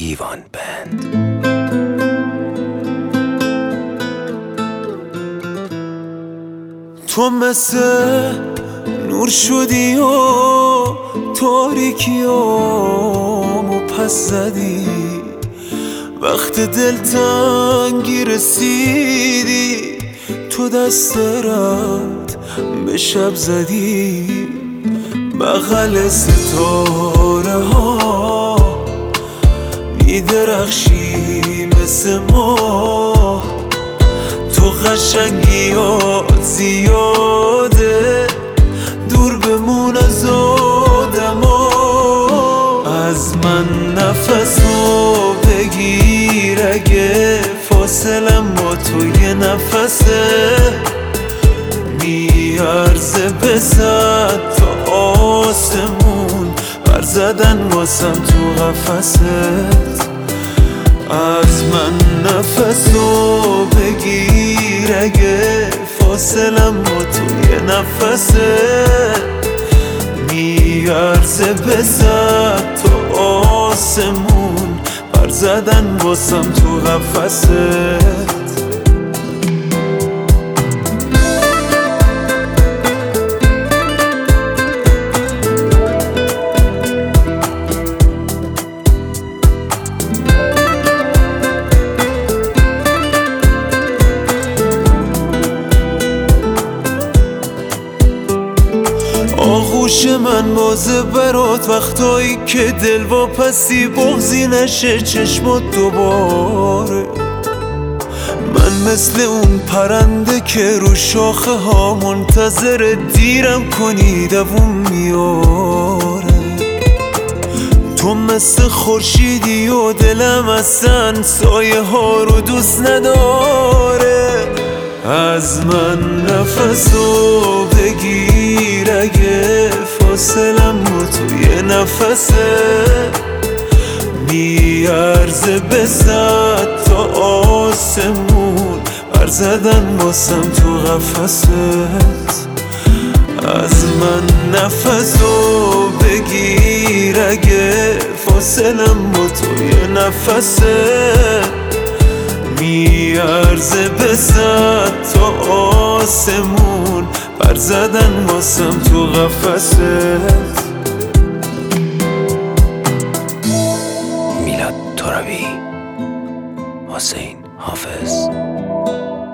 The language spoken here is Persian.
ایوان بند. تو مثل نور شدی و تاریکیامو پس زدی، وقت دلتنگی رسیدی تو دست رد به شب زدی. بغل ستاره ها میدرخشی مثل ماه، تو قشنگیات زیاده دور بمون از آدما. از من نفسو بگیر اگه فاصلم با تو یه نفسه، میارزه به صد تا آسمون پر زدن واسم تو قفست. از من نفسو بگیر اگه فاصلم با تو یه نفسه، میارزه به صد تا آسمون پر زدن واسم تو قفست. آغوش من بازه برات وقتایی که دل واپسی بغضی نشه چشمات دوباره. من مثل اون پرنده که رو شاخه ها منتظر دیرم کنی دووم میاره. تو مثل خورشیدی و دلم اصلا سایه ها رو دوست نداره. از من نفسو بگیر اگه فاصلم با تو یه نفسه، میارزه به صد تا آسمون پر زدن واسم تو قفست. از من نفسو بگیر اگه فاصلم با تو یه نفسه، میارزه به صد تا آسمون پر زدن واسم تو قفست. میلاد ترابی، حسین حافظ.